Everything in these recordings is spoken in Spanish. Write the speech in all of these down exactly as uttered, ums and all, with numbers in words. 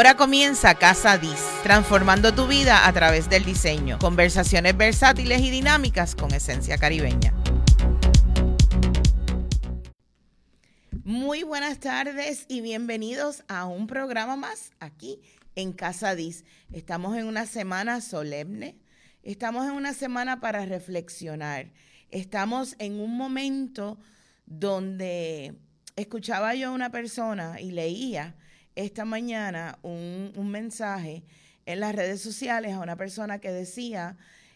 Ahora comienza Casa Dis, transformando tu vida a través del diseño. Conversaciones versátiles y dinámicas con esencia caribeña. Muy buenas tardes y bienvenidos a un programa más aquí en Casa Dis. Estamos en una semana solemne, estamos en una semana para reflexionar. Estamos en un momento donde escuchaba yo a una persona y leía esta mañana un, un mensaje en las redes sociales a una persona que decía,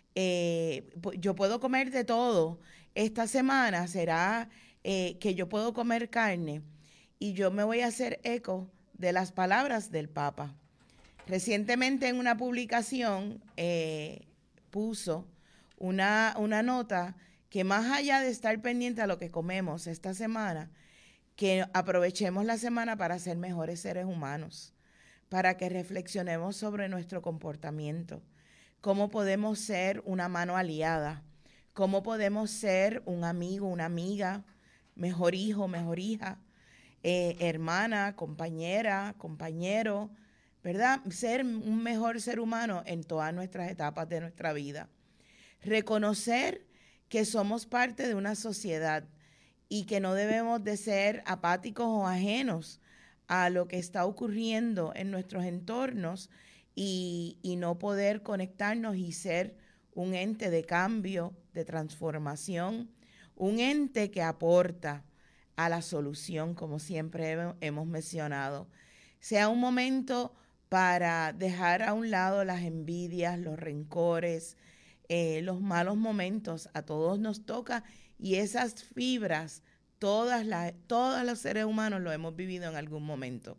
eh, yo puedo comer de todo, esta semana será eh, que yo puedo comer carne, y yo me voy a hacer eco de las palabras del Papa. Recientemente en una publicación eh, puso una, una nota que más allá de estar pendiente a lo que comemos esta semana, que aprovechemos la semana para ser mejores seres humanos, para que reflexionemos sobre nuestro comportamiento, cómo podemos ser una mano aliada, cómo podemos ser un amigo, una amiga, mejor hijo, mejor hija, eh, hermana, compañera, compañero, ¿verdad? Ser un mejor ser humano en todas nuestras etapas de nuestra vida. Reconocer que somos parte de una sociedad y que no debemos de ser apáticos o ajenos a lo que está ocurriendo en nuestros entornos y, y no poder conectarnos y ser un ente de cambio, de transformación, un ente que aporta a la solución, como siempre hemos mencionado. Sea un momento para dejar a un lado las envidias, los rencores, eh, los malos momentos. A todos nos toca. Y esas fibras, todas las, todos los seres humanos lo hemos vivido en algún momento.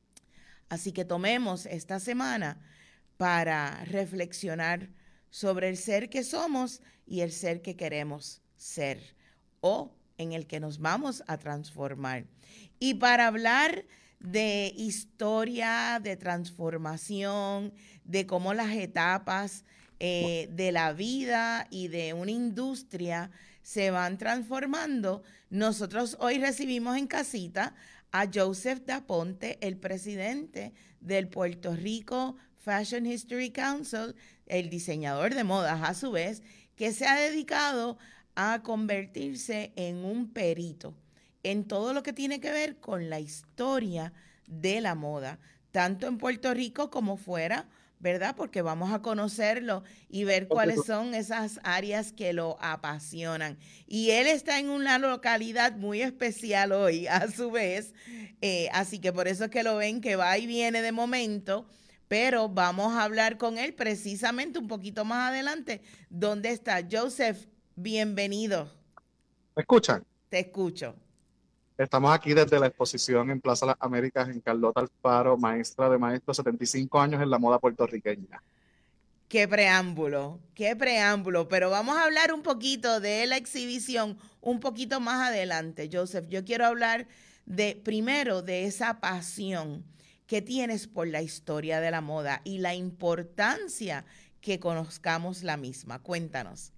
Así que tomemos esta semana para reflexionar sobre el ser que somos y el ser que queremos ser, o en el que nos vamos a transformar. Y para hablar de historia, de transformación, de cómo las etapas eh, de la vida y de una industria se van transformando, nosotros hoy recibimos en casita a Joseph Daponte, el presidente del Puerto Rico Fashion History Council, el diseñador de modas a su vez, que se ha dedicado a convertirse en un perito en todo lo que tiene que ver con la historia de la moda, tanto en Puerto Rico como fuera, ¿verdad? Porque vamos a conocerlo y ver cuáles son esas áreas que lo apasionan. Y él está en una localidad muy especial hoy, a su vez, eh, así que por eso es que lo ven que va y viene de momento, pero vamos a hablar con él precisamente un poquito más adelante. ¿Dónde está? Joseph, bienvenido. ¿Me escuchan? Te escucho. Estamos aquí desde la exposición en Plaza Las Américas en Carlota Alfaro, maestra de maestros, setenta y cinco años en la moda puertorriqueña. Qué preámbulo, qué preámbulo, pero vamos a hablar un poquito de la exhibición un poquito más adelante, Joseph. Yo quiero hablar de, primero, de esa pasión que tienes por la historia de la moda y la importancia que conozcamos la misma. Cuéntanos.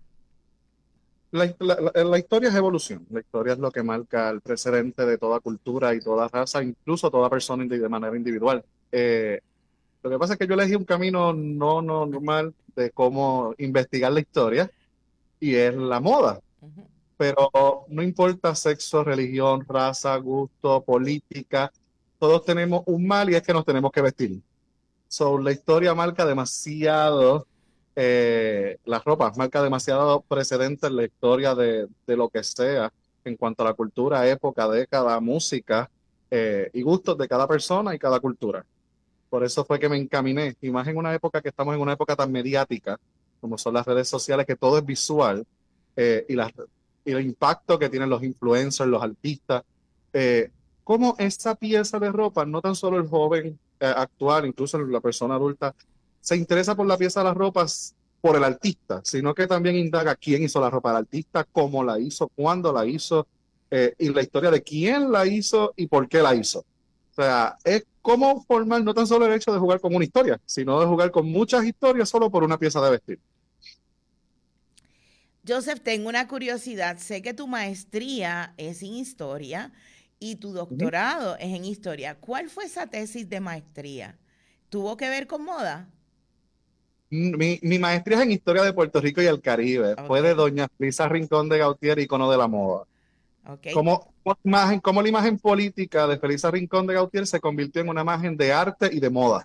La, la, la, la historia es evolución, la historia es lo que marca el precedente de toda cultura y toda raza, incluso toda persona de manera individual. Eh, lo que pasa es que yo elegí un camino no, no normal de cómo investigar la historia, y es la moda. Uh-huh. Pero no importa sexo, religión, raza, gusto, política, todos tenemos un mal y es que nos tenemos que vestir. So, la historia marca demasiado, eh, las ropas marca demasiado precedente en la historia de, de lo que sea en cuanto a la cultura, época, década, música eh, y gustos de cada persona y cada cultura. Por eso fue que me encaminé, y más en una época que estamos en una época tan mediática como son las redes sociales, que todo es visual, eh, y, la, y el impacto que tienen los influencers, los artistas, eh, como esa pieza de ropa, no tan solo el joven eh, actual, incluso la persona adulta, se interesa por la pieza de las ropas por el artista, sino que también indaga quién hizo la ropa del artista, cómo la hizo, cuándo la hizo, eh, y la historia de quién la hizo y por qué la hizo. O sea, es cómo formar no tan solo el hecho de jugar con una historia, sino de jugar con muchas historias solo por una pieza de vestir. Joseph, tengo una curiosidad. Sé que tu maestría es en historia y tu doctorado uh-huh. es en historia. ¿Cuál fue esa tesis de maestría? ¿Tuvo que ver con moda? Mi, mi maestría es en Historia de Puerto Rico y el Caribe. Fue de Ok, doña Felisa Rincón de Gautier, ícono de la moda. ok. Cómo, cómo imagen, cómo la imagen política de Felisa Rincón de Gautier se convirtió en una imagen de arte y de moda.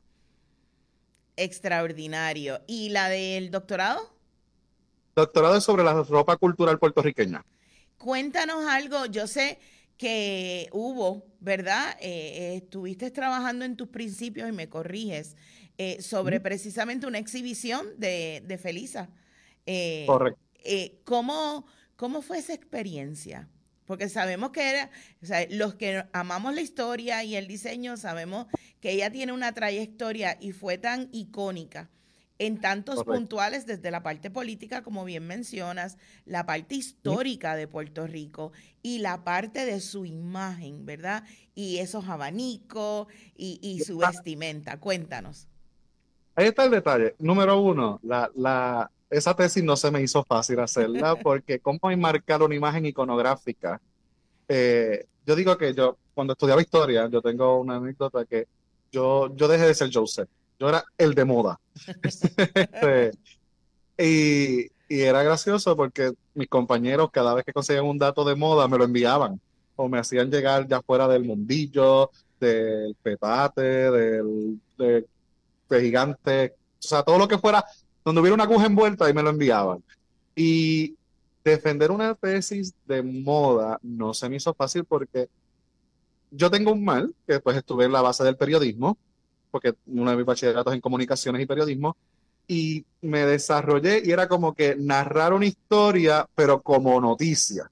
Extraordinario. ¿Y la del doctorado? Doctorado sobre la ropa cultural puertorriqueña. Cuéntanos algo. Yo sé que hubo, ¿verdad? Eh, eh, estuviste trabajando en tus principios y me corriges eh, sobre ¿Mm? precisamente una exhibición de, de Felisa. Eh, Correcto. eh, ¿cómo, ¿Cómo fue esa experiencia? Porque sabemos que era, o sea, los que amamos la historia y el diseño, sabemos que ella tiene una trayectoria y fue tan icónica en tantos Correcto. puntuales desde la parte política, como bien mencionas, la parte ¿Mm? histórica de Puerto Rico y la parte de su imagen, ¿verdad? Y esos abanicos y, y su Ah, vestimenta. Cuéntanos. ahí está el detalle. Número uno, la, la, esa tesis no se me hizo fácil hacerla porque cómo enmarcar una imagen iconográfica. Eh, yo digo que yo, cuando estudiaba historia, yo tengo una anécdota que yo, yo dejé de ser Joseph. Yo era el de moda. Este, y, y era gracioso porque mis compañeros, cada vez que conseguían un dato de moda, me lo enviaban o me hacían llegar ya fuera del mundillo, del petate, del, de, de gigante, o sea, todo lo que fuera, donde hubiera una aguja envuelta y me lo enviaban. Y defender una tesis de moda no se me hizo fácil porque yo tengo un mal, que pues estuve en la base del periodismo, porque uno de mis bachilleratos en comunicaciones y periodismo, y me desarrollé y era como que narrar una historia, pero como noticia.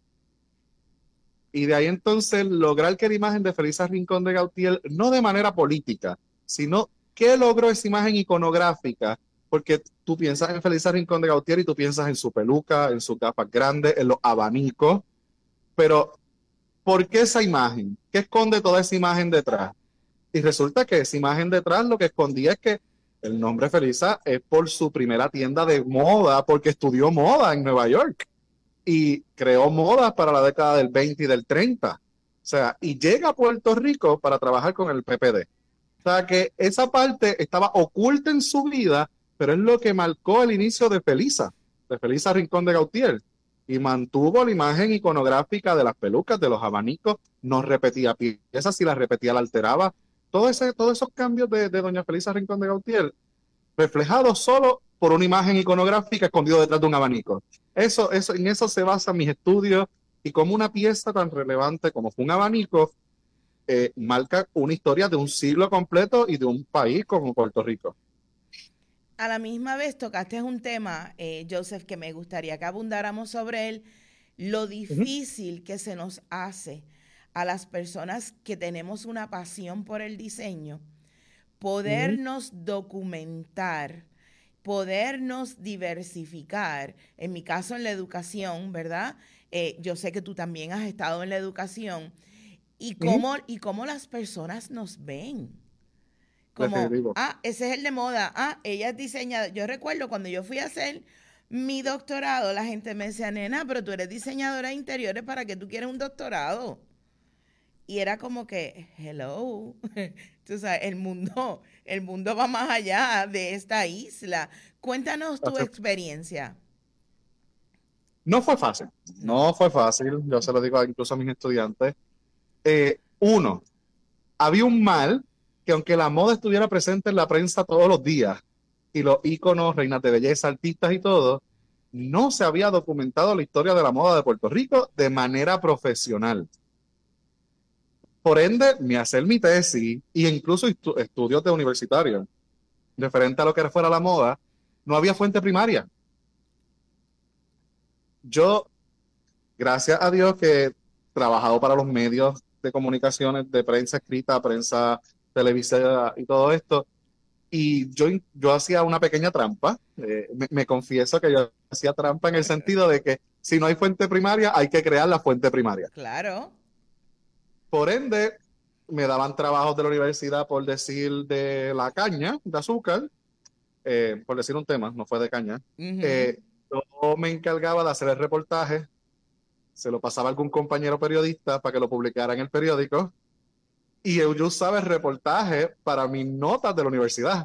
Y de ahí entonces lograr que la imagen de Felisa Rincón de Gautier, no de manera política, sino que logró esa imagen iconográfica, porque tú piensas en Felisa Rincón de Gautier y tú piensas en su peluca, en sus gafas grandes, en los abanicos, pero ¿por qué esa imagen? ¿Qué esconde toda esa imagen detrás? Y resulta que esa imagen detrás lo que escondía es que el nombre Felisa es por su primera tienda de moda, porque estudió moda en Nueva York y creó modas para la década del veinte y del treinta. O sea, y llega a Puerto Rico para trabajar con el P P D. O sea, que esa parte estaba oculta en su vida, pero es lo que marcó el inicio de Felisa, de Felisa Rincón de Gautier. Y mantuvo la imagen iconográfica de las pelucas, de los abanicos, no repetía piezas, si las repetía la alteraba. Todo ese, todos esos cambios de, de doña Felisa Rincón de Gautier reflejado solo por una imagen iconográfica escondido detrás de un abanico. Eso, eso, en eso se basan mis estudios y como una pieza tan relevante como fue un abanico, eh, marca una historia de un siglo completo y de un país como Puerto Rico. A la misma vez tocaste un tema, eh, Joseph, que me gustaría que abundáramos sobre él, lo Uh -huh. difícil que se nos hace a las personas que tenemos una pasión por el diseño, Uh -huh. podernos documentar, podernos diversificar. En mi caso, en la educación, ¿verdad? Eh, yo sé que tú también has estado en la educación. Y Uh -huh. cómo, y cómo las personas nos ven. Como, Definitivo. ah, ese es el de moda. Ah, ella es diseñadora. Yo recuerdo cuando yo fui a hacer mi doctorado, la gente me decía, nena, pero tú eres diseñadora de interiores, ¿para qué tú quieres un doctorado? Y era como que, hello, tú sabes, el mundo, el mundo va más allá de esta isla. Cuéntanos tu experiencia. No fue fácil, No. no fue fácil, yo se lo digo incluso a mis estudiantes. Eh, uno, había un mal que aunque la moda estuviera presente en la prensa todos los días y los íconos, reinas de belleza, artistas y todo, no se había documentado la historia de la moda de Puerto Rico de manera profesional. Por ende, me hacer mi tesis e incluso estu estudios de universitarios referente a lo que fuera la moda, no había fuente primaria. Yo, gracias a Dios que he trabajado para los medios de comunicaciones, de prensa escrita, prensa televisiva y todo esto, y yo, yo hacía una pequeña trampa, eh, me, me confieso que yo hacía trampa en el sentido de que si no hay fuente primaria, hay que crear la fuente primaria. Claro. Por ende, me daban trabajos de la universidad, por decir, de la caña, de azúcar, eh, por decir un tema, no fue de caña. Ujú. Eh, yo me encargaba de hacer el reportaje, se lo pasaba a algún compañero periodista para que lo publicara en el periódico, y yo usaba el reportaje para mis notas de la universidad.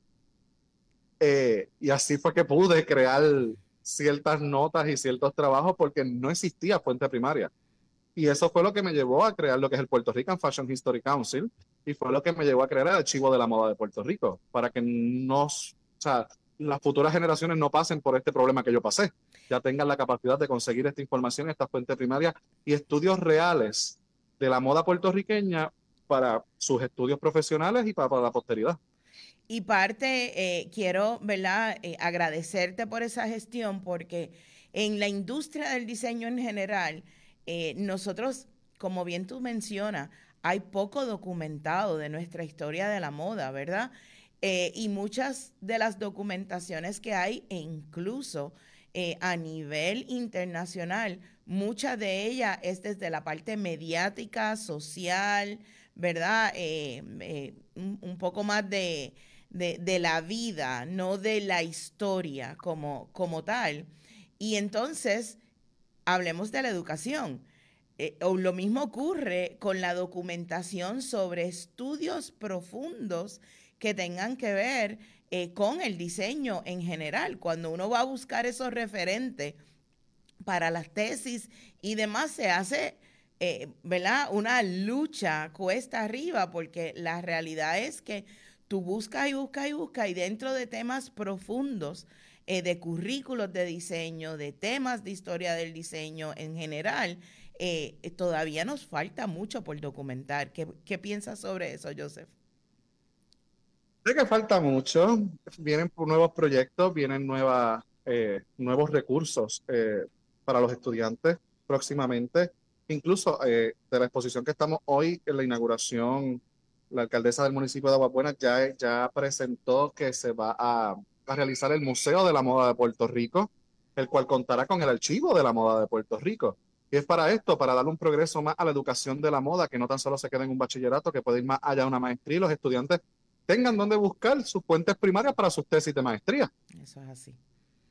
Eh, y así fue que pude crear ciertas notas y ciertos trabajos porque no existía fuente primaria. Y eso fue lo que me llevó a crear lo que es el Puerto Rican Fashion History Council y fue lo que me llevó a crear el Archivo de la Moda de Puerto Rico, para que nos, o sea, las futuras generaciones no pasen por este problema que yo pasé, ya tengan la capacidad de conseguir esta información, esta fuente primaria y estudios reales de la moda puertorriqueña para sus estudios profesionales y para, para la posteridad. Y parte, eh, quiero, ¿verdad?, eh, agradecerte por esa gestión, porque en la industria del diseño en general, eh, nosotros, como bien tú mencionas, hay poco documentado de nuestra historia de la moda, ¿verdad? Eh, y muchas de las documentaciones que hay, e incluso eh, a nivel internacional, mucha de ella es desde la parte mediática, social, ¿verdad? Eh, eh, un, un poco más de de, de la vida, no de la historia como, como tal. Y entonces, hablemos de la educación. Eh, o lo mismo ocurre con la documentación sobre estudios profundos que tengan que ver eh, con el diseño en general. Cuando uno va a buscar esos referentes para las tesis y demás, se hace, eh, ¿verdad?, una lucha cuesta arriba, porque la realidad es que tú buscas y buscas y buscas y dentro de temas profundos, eh, de currículos de diseño, de temas de historia del diseño en general, eh, todavía nos falta mucho por documentar. ¿Qué, qué piensas sobre eso, Joseph? Sé que falta mucho, vienen nuevos proyectos, vienen nuevas, eh, nuevos recursos eh, para los estudiantes próximamente. Incluso eh, de la exposición que estamos hoy en la inauguración, la alcaldesa del municipio de Aguas Buenas ya, ya presentó que se va a, a realizar el Museo de la Moda de Puerto Rico, el cual contará con el Archivo de la Moda de Puerto Rico. Y es para esto, para darle un progreso más a la educación de la moda, que no tan solo se quede en un bachillerato, que puede ir más allá de una maestría y los estudiantes tengan donde buscar sus fuentes primarias para sus tesis de maestría. Eso es así.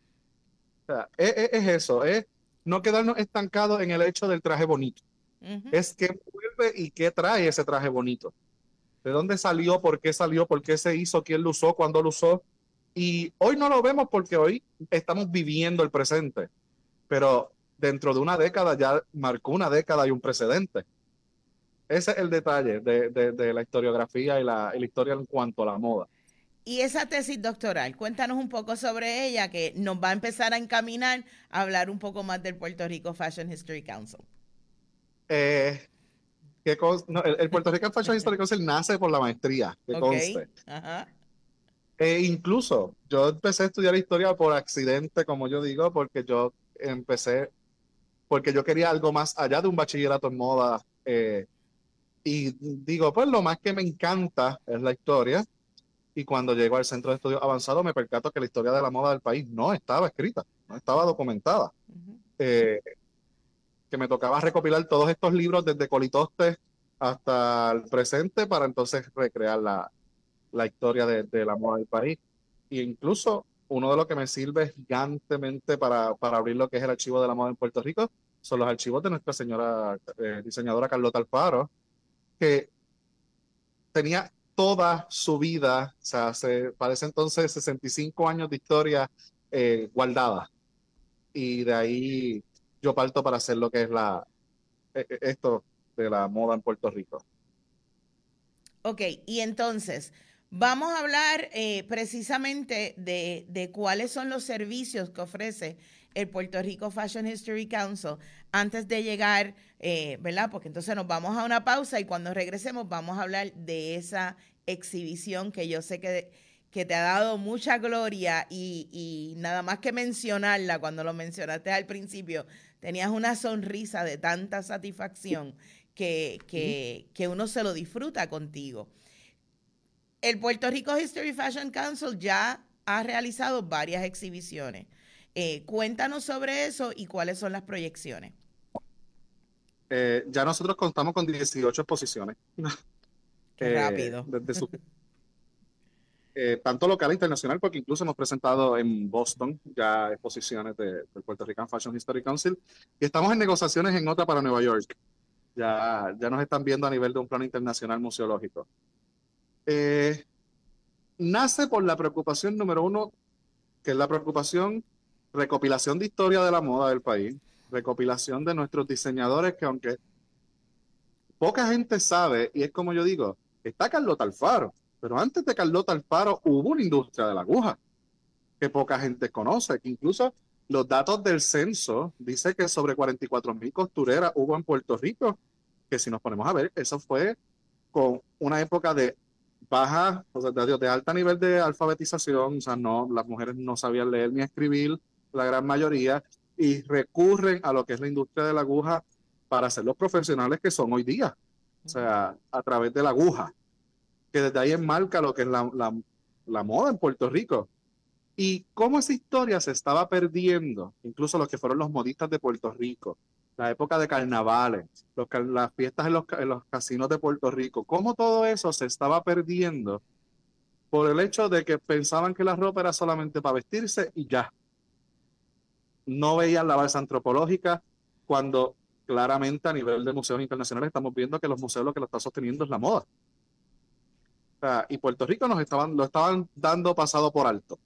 O sea, es, es, es eso, es no quedarnos estancados en el hecho del traje bonito. Uh-huh. Es qué vuelve y qué trae ese traje bonito. ¿De dónde salió? ¿Por qué salió? ¿Por qué se hizo? ¿Quién lo usó? ¿Cuándo lo usó? Y hoy no lo vemos porque hoy estamos viviendo el presente. Pero dentro de una década ya marcó una década y un precedente. Ese es el detalle de, de, de la historiografía y la, y la historia en cuanto a la moda. Y esa tesis doctoral, cuéntanos un poco sobre ella, que nos va a empezar a encaminar a hablar un poco más del Puerto Rico Fashion History Council. Eh, ¿qué no, el, el Puerto Rican Fashion History Council nace por la maestría, que okay. conste. Ajá. Eh, incluso yo empecé a estudiar historia por accidente, como yo digo, porque yo empecé, porque yo quería algo más allá de un bachillerato en moda. Eh, y digo, pues lo más que me encanta es la historia. Y cuando llego al Centro de Estudios Avanzados me percato que la historia de la moda del país no estaba escrita, no estaba documentada. Uh-huh. Eh, que me tocaba recopilar todos estos libros desde Colitoste hasta el presente para entonces recrear la, la historia de, de la moda del país. Y incluso uno de los que me sirve gigantemente para, para abrir lo que es el archivo de la moda en Puerto Rico son los archivos de nuestra señora eh, diseñadora Carlota Alfaro, que tenía toda su vida, o sea, se, parece entonces sesenta y cinco años de historia eh, guardada. Y de ahí yo parto para hacer lo que es la esto de la moda en Puerto Rico. Ok, y entonces vamos a hablar eh, precisamente de, de cuáles son los servicios que ofrece el Puerto Rico Fashion History Council antes de llegar, eh, ¿verdad? Porque entonces nos vamos a una pausa y cuando regresemos vamos a hablar de esa exhibición que yo sé que, que te ha dado mucha gloria y, y nada más que mencionarla, cuando lo mencionaste al principio, tenías una sonrisa de tanta satisfacción que, que, que uno se lo disfruta contigo. El Puerto Rico History Fashion Council ya ha realizado varias exhibiciones. Eh, cuéntanos sobre eso y cuáles son las proyecciones. Eh, ya nosotros contamos con dieciocho exposiciones. Qué eh, rápido. Desde su, eh, tanto local e internacional, porque incluso hemos presentado en Boston ya exposiciones de, del Puerto Rican Fashion History Council y estamos en negociaciones en otra para Nueva York. ya, ya nos están viendo a nivel de un plano internacional museológico. Eh, nace por la preocupación número uno, que es la preocupación, recopilación de historia de la moda del país, recopilación de nuestros diseñadores, que aunque poca gente sabe, y es como yo digo, está Carlota Alfaro, pero antes de Carlota Alfaro hubo una industria de la aguja que poca gente conoce, que incluso los datos del censo dice que sobre cuarenta y cuatro mil costureras hubo en Puerto Rico, que si nos ponemos a ver, eso fue con una época de baja, o sea, de, de alta nivel de alfabetización, o sea, no, las mujeres no sabían leer ni escribir, la gran mayoría, y recurren a lo que es la industria de la aguja para ser los profesionales que son hoy día, o sea, a través de la aguja, que desde ahí enmarca lo que es la, la, la moda en Puerto Rico. Y cómo esa historia se estaba perdiendo, incluso los que fueron los modistas de Puerto Rico, la época de carnavales, los, las fiestas en los, en los casinos de Puerto Rico, cómo todo eso se estaba perdiendo por el hecho de que pensaban que la ropa era solamente para vestirse y ya. No veían la base antropológica, cuando claramente a nivel de museos internacionales estamos viendo que los museos lo que lo está sosteniendo es la moda. O sea, y Puerto Rico nos estaban, lo estaban dando pasado por alto.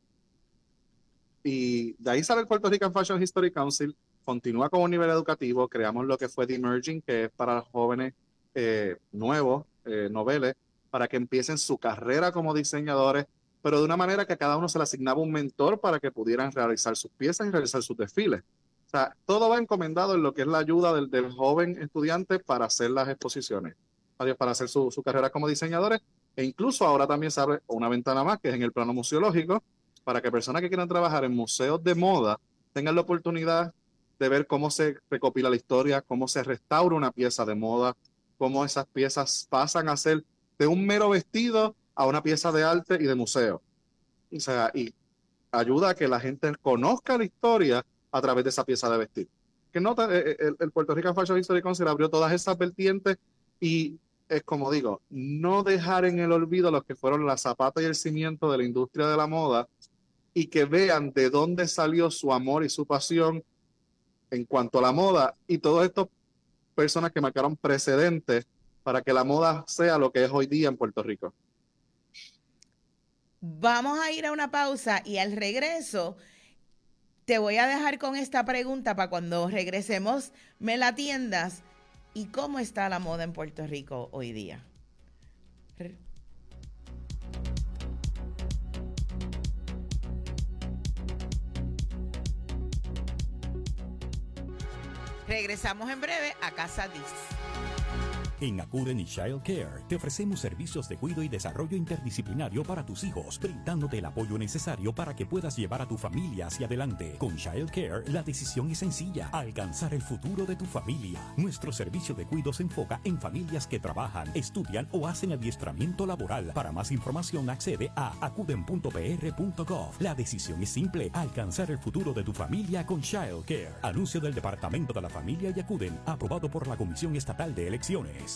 Y de ahí sale el Puerto Rican Fashion History Council, continúa como un nivel educativo, creamos lo que fue The Emerging, que es para los jóvenes eh, nuevos, eh, noveles, para que empiecen su carrera como diseñadores, pero de una manera que a cada uno se le asignaba un mentor para que pudieran realizar sus piezas y realizar sus desfiles. O sea, todo va encomendado en lo que es la ayuda del, del joven estudiante para hacer las exposiciones, para hacer su, su carrera como diseñadores, e incluso ahora también se abre una ventana más, que es en el plano museológico, para que personas que quieran trabajar en museos de moda tengan la oportunidad de ver cómo se recopila la historia, cómo se restaura una pieza de moda, cómo esas piezas pasan a ser de un mero vestido a una pieza de arte y de museo. O sea, y ayuda a que la gente conozca la historia a través de esa pieza de vestir. Que nota, el, el Puerto Rican Fashion History Council abrió todas esas vertientes y es como digo, no dejar en el olvido los que fueron la zapata y el cimiento de la industria de la moda, y que vean de dónde salió su amor y su pasión en cuanto a la moda, y todas estas personas que marcaron precedentes para que la moda sea lo que es hoy día en Puerto Rico. Vamos a ir a una pausa y al regreso te voy a dejar con esta pregunta para cuando regresemos me la atiendas. ¿Y cómo está la moda en Puerto Rico hoy día? Regresamos en breve a Casa Diz. En Acuden y Child Care te ofrecemos servicios de cuidado y desarrollo interdisciplinario para tus hijos, brindándote el apoyo necesario para que puedas llevar a tu familia hacia adelante. Con Child Care, la decisión es sencilla: alcanzar el futuro de tu familia. Nuestro servicio de cuidado se enfoca en familias que trabajan, estudian o hacen adiestramiento laboral. Para más información, accede a acuden punto p r punto gov. La decisión es simple: alcanzar el futuro de tu familia con Child Care. Anuncio del Departamento de la Familia y Acuden, aprobado por la Comisión Estatal de Elecciones.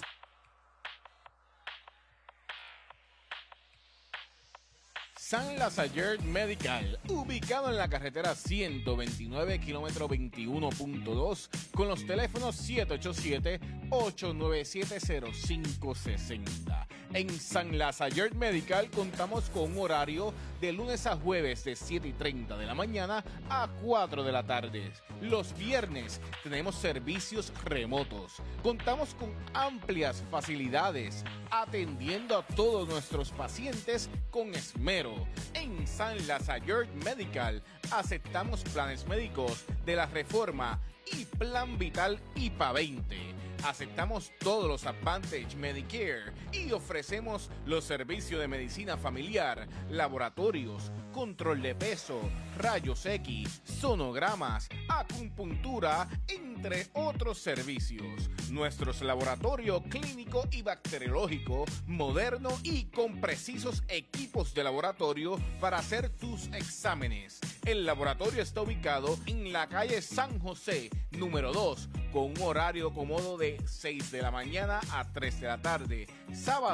San Lazayer Medical, ubicado en la carretera ciento veintinueve, kilómetro veintiuno punto dos, con los teléfonos siete ocho siete, ocho nueve siete, cero cinco seis cero. En San Lazayer Medical contamos con un horario de lunes a jueves de siete y treinta de la mañana a cuatro de la tarde. Los viernes tenemos servicios remotos. Contamos con amplias facilidades, atendiendo a todos nuestros pacientes con esmero. En San Lazayer Medical aceptamos planes médicos de la Reforma y Plan Vital I P A veinte. Aceptamos todos los Advantage Medicare y ofrecemos los servicios de medicina familiar, laboratorios, control de peso, rayos X, sonogramas, acupuntura, entre otros servicios. Nuestros laboratorios clínico y bacteriológico, moderno y con precisos equipos de laboratorio para hacer tus exámenes. El laboratorio está ubicado en la calle San José, número dos, con un horario cómodo de seis de la mañana a tres de la tarde. Sábado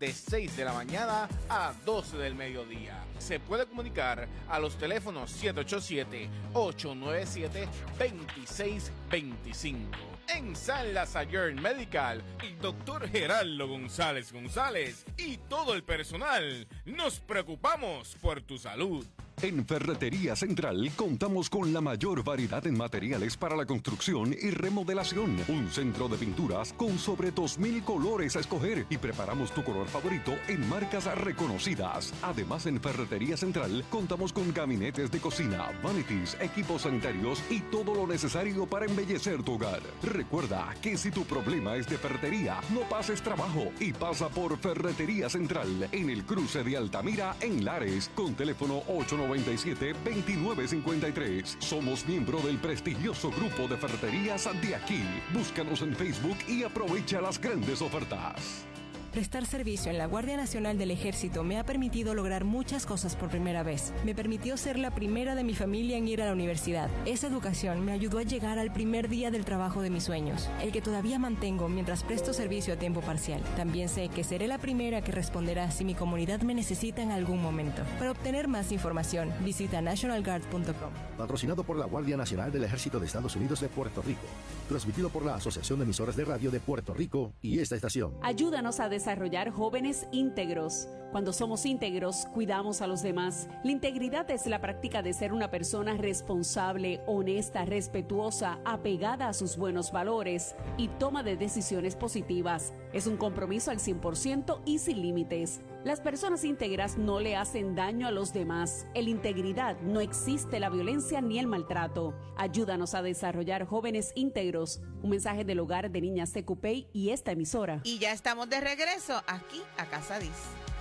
de seis de la mañana a doce del mediodía. Se puede comunicar a los teléfonos siete ocho siete, ocho nueve siete, dos seis dos cinco. En San Lazayer Medical, el doctor Gerardo González González y todo el personal nos preocupamos por tu salud. En Ferretería Central contamos con la mayor variedad en materiales para la construcción y remodelación. Un centro de pinturas con sobre dos mil colores a escoger y preparamos tu color favorito en marcas reconocidas. Además, en Ferretería Central contamos con gabinetes de cocina, vanities, equipos sanitarios y todo lo necesario para embellecer tu hogar. Recuerda que si tu problema es de ferretería, no pases trabajo y pasa por Ferretería Central en el cruce de Altamira en Lares con teléfono ocho nueve siete, dos nueve cinco tres. Somos miembro del prestigioso grupo de ferreterías de aquí. Búscanos en Facebook y aprovecha las grandes ofertas. Prestar servicio en la Guardia Nacional del Ejército me ha permitido lograr muchas cosas por primera vez. Me permitió ser la primera de mi familia en ir a la universidad. Esa educación me ayudó a llegar al primer día del trabajo de mis sueños, el que todavía mantengo mientras presto servicio a tiempo parcial. También sé que seré la primera que responderá si mi comunidad me necesita en algún momento. Para obtener más información, visita national guard punto com. Patrocinado por la Guardia Nacional del Ejército de Estados Unidos de Puerto Rico. Transmitido por la Asociación de Emisoras de Radio de Puerto Rico y esta estación. Ayúdanos a desarrollar jóvenes íntegros. Cuando somos íntegros, cuidamos a los demás. La integridad es la práctica de ser una persona responsable, honesta, respetuosa, apegada a sus buenos valores y toma de decisiones positivas. Es un compromiso al cien por ciento y sin límites. Las personas íntegras no le hacen daño a los demás. En la integridad no existe la violencia ni el maltrato. Ayúdanos a desarrollar jóvenes íntegros. Un mensaje del Hogar de Niñas C Q P y esta emisora. Y ya estamos de regreso aquí a Casa Diz.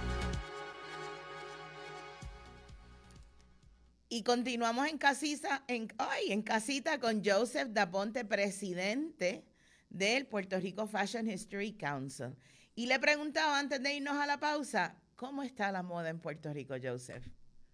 Y continuamos en casita, en, ay, en casita con Joseph Daponte, presidente del Puerto Rico Fashion History Council. Y le preguntaba antes de irnos a la pausa, ¿cómo está la moda en Puerto Rico, Joseph?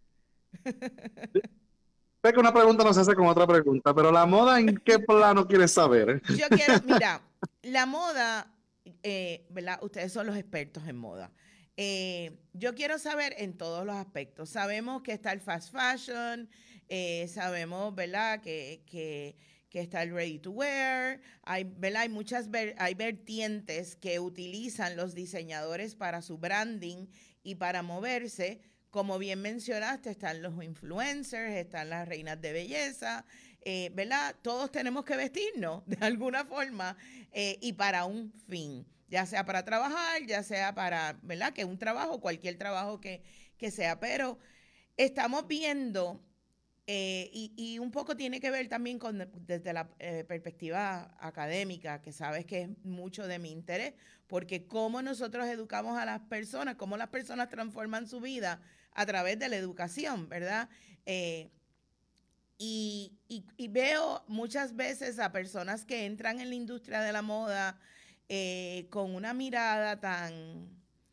Sé que una pregunta no se hace con otra pregunta, pero ¿la moda en qué plano quieres saber? Yo quiero, mira, la moda, eh, ¿verdad? Ustedes son los expertos en moda. Eh, yo quiero saber en todos los aspectos. Sabemos que está el fast fashion, eh, sabemos, ¿verdad?, que... que que está el ready to wear, hay, ¿verdad? Hay muchas ver, hay vertientes que utilizan los diseñadores para su branding y para moverse. Como bien mencionaste, están los influencers, están las reinas de belleza, eh, ¿verdad? Todos tenemos que vestirnos de alguna forma eh, y para un fin, ya sea para trabajar, ya sea para, ¿verdad?, que un trabajo, cualquier trabajo que, que sea, pero estamos viendo... Eh, y, y un poco tiene que ver también con desde la eh, perspectiva académica, que sabes que es mucho de mi interés, porque cómo nosotros educamos a las personas, cómo las personas transforman su vida a través de la educación, ¿verdad? Eh, y, y, y veo muchas veces a personas que entran en la industria de la moda eh, con una mirada tan...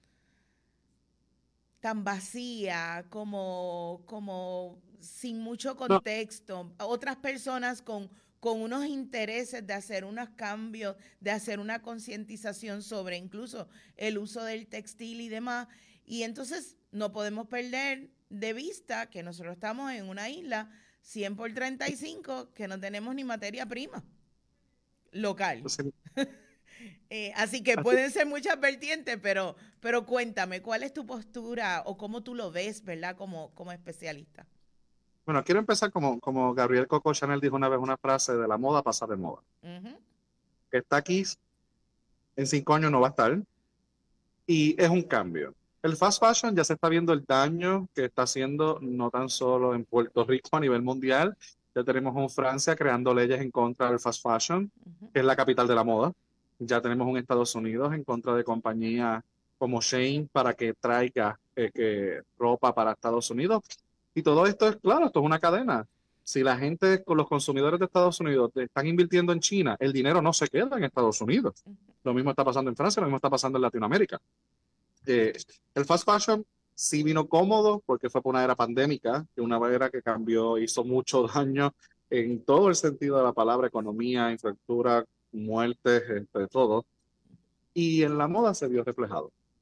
tan vacía, como, como sin mucho contexto, no. Otras personas con, con unos intereses de hacer unos cambios, de hacer una concientización sobre incluso el uso del textil y demás, y entonces no podemos perder de vista que nosotros estamos en una isla cien por treinta y cinco que no tenemos ni materia prima local. Sí. Eh, así que pueden ser muchas vertientes, pero, pero cuéntame, ¿cuál es tu postura o cómo tú lo ves, ¿verdad? Como, como especialista. Bueno, quiero empezar como, como Gabriel Coco Chanel dijo una vez una frase de la moda pasa de moda. Uh-huh. Que está aquí, en cinco años no va a estar, y es un cambio. El fast fashion ya se está viendo el daño que está haciendo no tan solo en Puerto Rico a nivel mundial, ya tenemos en Francia creando leyes en contra del fast fashion, uh-huh. que es la capital de la moda. Ya tenemos un Estados Unidos en contra de compañías como Shein para que traiga eh, que ropa para Estados Unidos. Y todo esto es, claro, esto es una cadena. Si la gente, con los consumidores de Estados Unidos están invirtiendo en China, el dinero no se queda en Estados Unidos. Lo mismo está pasando en Francia, lo mismo está pasando en Latinoamérica. Eh, el fast fashion sí vino cómodo porque fue por una era pandémica, una era que cambió, hizo mucho daño en todo el sentido de la palabra, economía, infraestructura, muertes, entre todo, y en la moda se vio reflejado.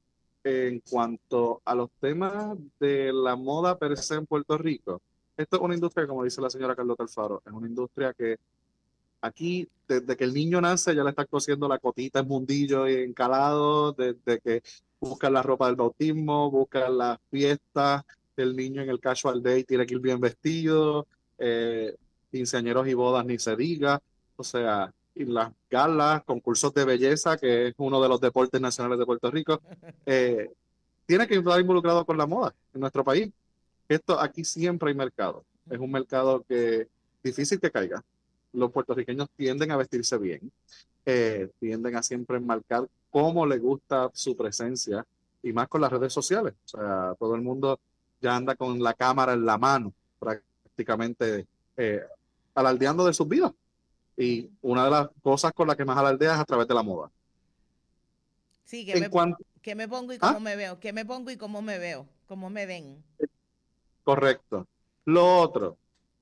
en cuanto a los temas de la moda per se en Puerto Rico, esto es una industria, como dice la señora Carlota Alfaro, es una industria que aquí, desde que el niño nace, ya le está cosiendo la cotita en mundillo y encalado, desde que buscan la ropa del bautismo, buscan las fiestas, el niño en el casual day tiene que ir bien vestido, eh, quinceañeros y bodas ni se diga, o sea, y las galas, concursos de belleza, que es uno de los deportes nacionales de Puerto Rico, eh, tiene que estar involucrado con la moda en nuestro país. Esto aquí siempre hay mercado, es un mercado que difícil que caiga. Los puertorriqueños tienden a vestirse bien, eh, tienden a siempre enmarcar cómo le gusta su presencia, y más con las redes sociales. O sea, todo el mundo ya anda con la cámara en la mano, prácticamente eh, alardeando de sus vidas. Y una de las cosas con las que más alardea es a través de la moda. Sí, que, en me, cuanto, que me pongo y cómo ¿ah? me veo, que me pongo y cómo me veo, cómo me ven. Correcto. Lo otro,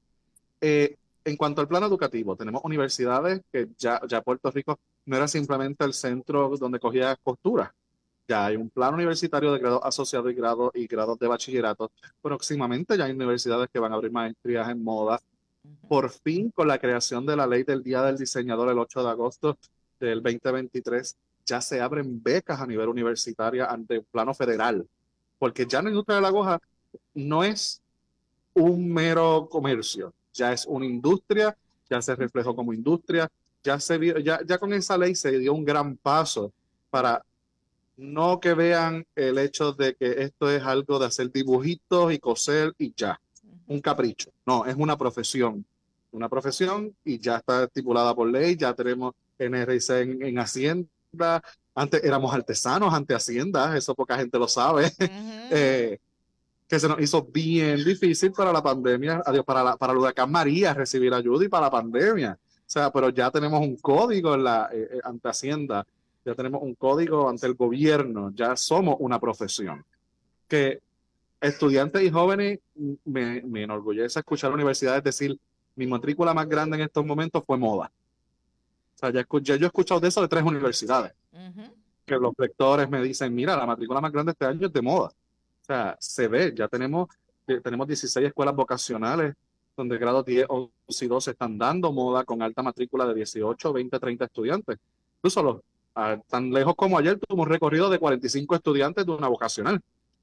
eh, en cuanto al plano educativo, tenemos universidades que ya, ya Puerto Rico no era simplemente el centro donde cogía costura. Ya hay un plan universitario de grado asociado y grado y grados de bachillerato. Próximamente ya hay universidades que van a abrir maestrías en moda. Uh-huh. Por fin, con la creación de la ley del Día del Diseñador el ocho de agosto del veinte veintitrés, ya se abren becas a nivel universitario ante el plano federal. Porque ya la industria de la aguja no es un mero comercio, ya es una industria, ya se reflejó como industria, ya, se vio, ya, ya con esa ley se dio un gran paso para no que vean el hecho de que esto es algo de hacer dibujitos y coser y ya, un capricho. No, es una profesión, una profesión y ya está estipulada por ley, ya tenemos N R I C en, en Hacienda, antes éramos artesanos ante Hacienda, eso poca gente lo sabe, uh-huh. eh, que se nos hizo bien difícil para la pandemia, adiós, para, la, para el huracán María recibir ayuda y para la pandemia. O sea, pero ya tenemos un código en la, eh, ante Hacienda, ya tenemos un código ante el gobierno, ya somos una profesión. Que estudiantes y jóvenes, me, me enorgullece escuchar universidades decir, mi matrícula más grande en estos momentos fue moda. O sea, ya, ya yo he escuchado de eso de tres universidades, uh-huh. que los rectores me dicen, mira, la matrícula más grande este año es de moda. O sea, se ve, ya tenemos, tenemos dieciséis escuelas vocacionales donde grados diez, once y doce están dando moda con alta matrícula de dieciocho, veinte, treinta estudiantes. Incluso los, a, tan lejos como ayer tuvimos un recorrido de cuarenta y cinco estudiantes de una vocacional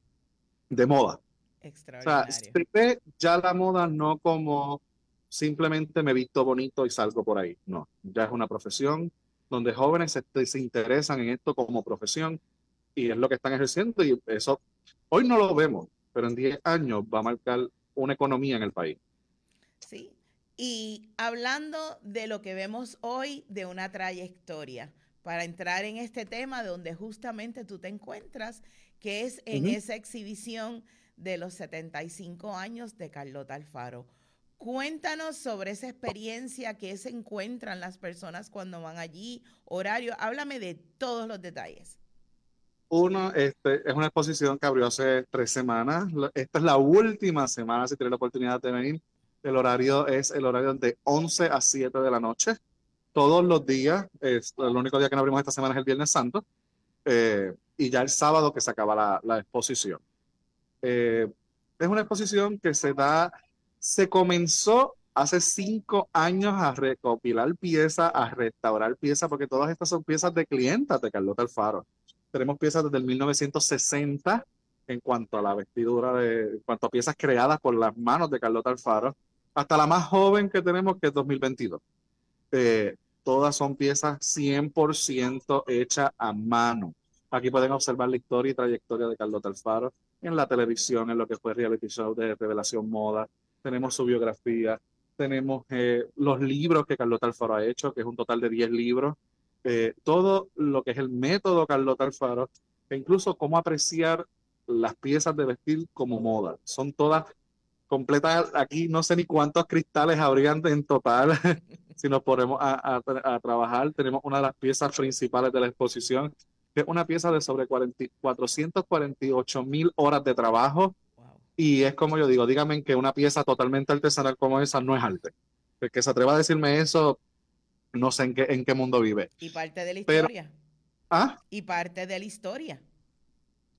de moda. Extraordinario. O sea, se ve ya la moda no como simplemente me visto bonito y salgo por ahí. No, ya es una profesión donde jóvenes se, se interesan en esto como profesión y es lo que están ejerciendo y eso hoy no lo vemos, pero en diez años va a marcar una economía en el país. Sí, y hablando de lo que vemos hoy, de una trayectoria, para entrar en este tema donde justamente tú te encuentras, que es en uh-huh. esa exhibición de los setenta y cinco años de Carlota Alfaro. Cuéntanos sobre esa experiencia, qué se encuentran las personas cuando van allí, horario, háblame de todos los detalles. Uno, este, es una exposición que abrió hace tres semanas. Esta es la última semana, si tienes la oportunidad de venir. El horario es el horario de once a siete de la noche. Todos los días, es, el único día que no abrimos esta semana es el Viernes Santo. Eh, y ya el sábado que se acaba la, la exposición. Eh, es una exposición que se da, se comenzó hace cinco años a recopilar piezas, a restaurar piezas, porque todas estas son piezas de clientas de Carlota Alfaro. Tenemos piezas desde el mil novecientos sesenta en cuanto a la vestidura, de, en cuanto a piezas creadas por las manos de Carlota Alfaro, hasta la más joven que tenemos, que es dos mil veintidós. Eh, todas son piezas cien por ciento hechas a mano. Aquí pueden observar la historia y trayectoria de Carlota Alfaro en la televisión, en lo que fue reality show de Revelación Moda. Tenemos su biografía, tenemos eh, los libros que Carlota Alfaro ha hecho, que es un total de diez libros. Eh, todo lo que es el método Carlota Alfaro, e incluso cómo apreciar las piezas de vestir como moda. Son todas completas. Aquí no sé ni cuántos cristales habrían en total. Si nos ponemos a, a, a trabajar, tenemos una de las piezas principales de la exposición, que es una pieza de sobre cuatrocientas cuarenta y ocho mil horas de trabajo. Wow. Y es como yo digo, díganme que una pieza totalmente artesanal como esa no es arte. El que se atreva a decirme eso, no sé en qué, en qué mundo vive. Y parte de la historia. Pero, ¿ah? Y parte de la historia.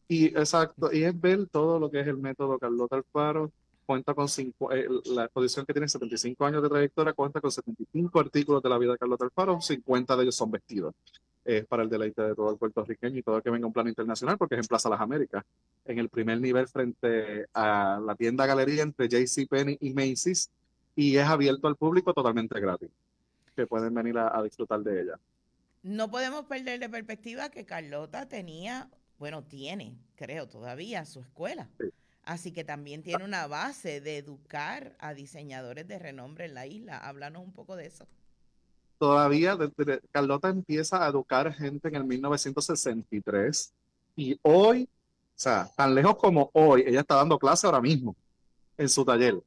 Y exacto, y es ver todo lo que es el método Carlota Alfaro. Cuenta con cinco, eh, la exposición que tiene setenta y cinco años de trayectoria, cuenta con setenta y cinco artículos de la vida de Carlota Alfaro, cincuenta de ellos son vestidos. Es para el deleite de todo el puertorriqueño y todo el que venga a un plano internacional, porque es en Plaza Las Américas, en el primer nivel frente a la tienda galería entre JCPenney y Macy's, y es abierto al público totalmente gratis, que pueden venir a, a disfrutar de ella. No podemos perder de perspectiva que Carlota tenía, bueno, tiene, creo todavía, su escuela. Sí. Así que también tiene una base de educar a diseñadores de renombre en la isla. Háblanos un poco de eso. Todavía, desde, Carlota empieza a educar gente en el mil novecientos sesenta y tres, y hoy, o sea, tan lejos como hoy, ella está dando clase ahora mismo en su taller.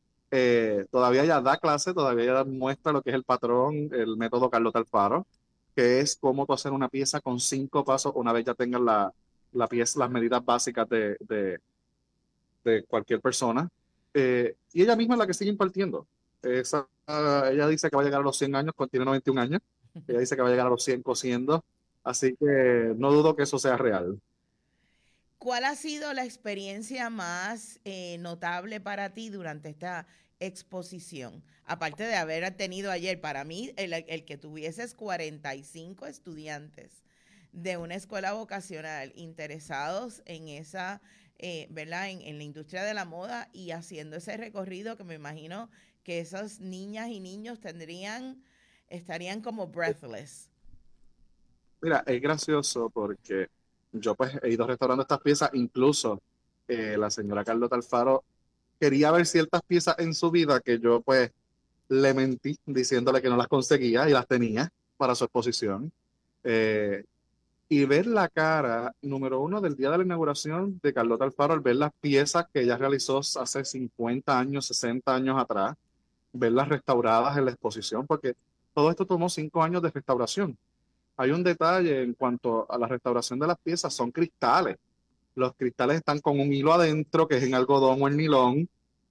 Eh, todavía ella da clase, todavía ella muestra lo que es el patrón, el método Carlota Alfaro, que es cómo tú hacer una pieza con cinco pasos una vez ya tengas la, la pieza, las medidas básicas de, de, de cualquier persona. Eh, y ella misma es la que sigue impartiendo. Esa, uh, ella dice que va a llegar a los cien años, tiene noventa y un años. Ella dice que va a llegar a los cien cosiendo. Así que no dudo que eso sea real. ¿Cuál ha sido la experiencia más eh, notable para ti durante esta exposición? Aparte de haber tenido ayer, para mí, el, el que tuvieses cuarenta y cinco estudiantes de una escuela vocacional interesados en esa, eh, ¿verdad? En, en la industria de la moda y haciendo ese recorrido que me imagino que esas niñas y niños tendrían, estarían como breathless. Mira, es gracioso porque yo pues he ido restaurando estas piezas, incluso eh, la señora Carlota Alfaro quería ver ciertas piezas en su vida que yo pues le mentí diciéndole que no las conseguía y las tenía para su exposición. Eh, y ver la cara, número uno, del día de la inauguración de Carlota Alfaro, al ver las piezas que ella realizó hace cincuenta años, sesenta años atrás, verlas restauradas en la exposición, porque todo esto tomó cinco años de restauración. Hay un detalle en cuanto a la restauración de las piezas, son cristales. Los cristales están con un hilo adentro, que es en algodón o en nilón.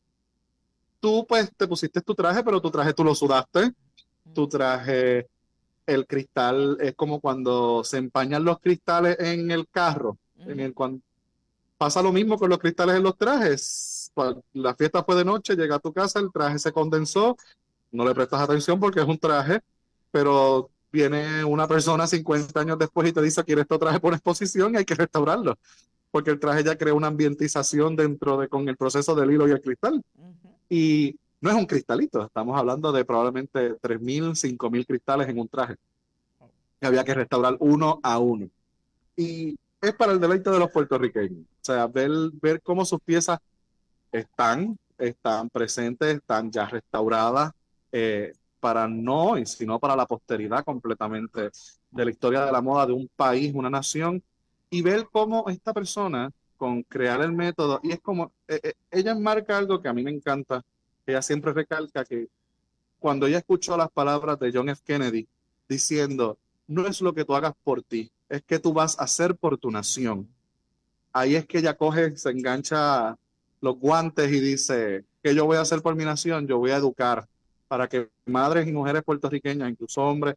Tú, pues, te pusiste tu traje, pero tu traje tú lo sudaste. Tu traje, el cristal, es como cuando se empañan los cristales en el carro. Uh-huh. En el, cuando, pasa lo mismo con los cristales en los trajes. La fiesta fue de noche, llega a tu casa, el traje se condensó, no le prestas atención porque es un traje, pero viene una persona cincuenta años después y te dice, quiere este traje por exposición y hay que restaurarlo, porque el traje ya crea una ambientización dentro de, con el proceso del hilo y el cristal. Uh-huh. Y no es un cristalito, estamos hablando de probablemente tres mil, cinco mil cristales en un traje, que había que restaurar uno a uno. Y es para el deleite de los puertorriqueños, o sea, ver, ver cómo sus piezas están, están presentes, están ya restauradas, eh, para no, y sino para la posteridad completamente de la historia de la moda de un país, una nación, y ver cómo esta persona, con crear el método, y es como, eh, eh, ella enmarca algo que a mí me encanta, ella siempre recalca que cuando ella escuchó las palabras de John F. Kennedy, diciendo, no es lo que tú hagas por ti, es que tú vas a hacer por tu nación. Ahí es que ella coge, se engancha los guantes y dice, ¿qué yo voy a hacer por mi nación? Yo voy a educar para que madres y mujeres puertorriqueñas, incluso hombres,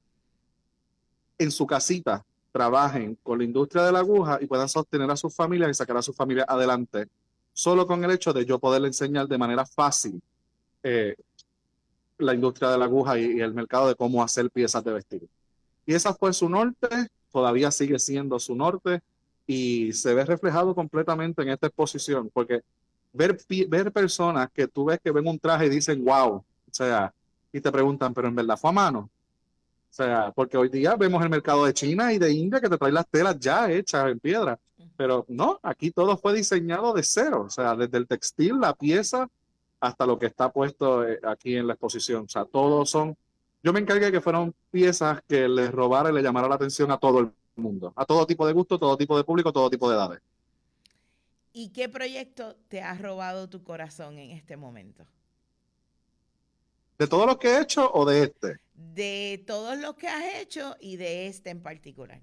en su casita trabajen con la industria de la aguja y puedan sostener a sus familias y sacar a sus familias adelante, solo con el hecho de yo poderle enseñar de manera fácil eh, la industria de la aguja y, y el mercado de cómo hacer piezas de vestir. Y esa fue su norte, todavía sigue siendo su norte y se ve reflejado completamente en esta exposición, porque ver, ver personas que tú ves que ven un traje y dicen, wow, o sea, y te preguntan, pero en verdad fue a mano. O sea, porque hoy día vemos el mercado de China y de India que te traen las telas ya hechas en piedra. Pero no, aquí todo fue diseñado de cero. O sea, desde el textil, la pieza, hasta lo que está puesto aquí en la exposición. O sea, todos son... Yo me encargué que fueron piezas que les robara y le llamara la atención a todo el mundo. A todo tipo de gusto, todo tipo de público, todo tipo de edades. ¿Y qué proyecto te ha robado tu corazón en este momento? ¿De todos los que he hecho o de este? De todos los que has hecho y de este en particular.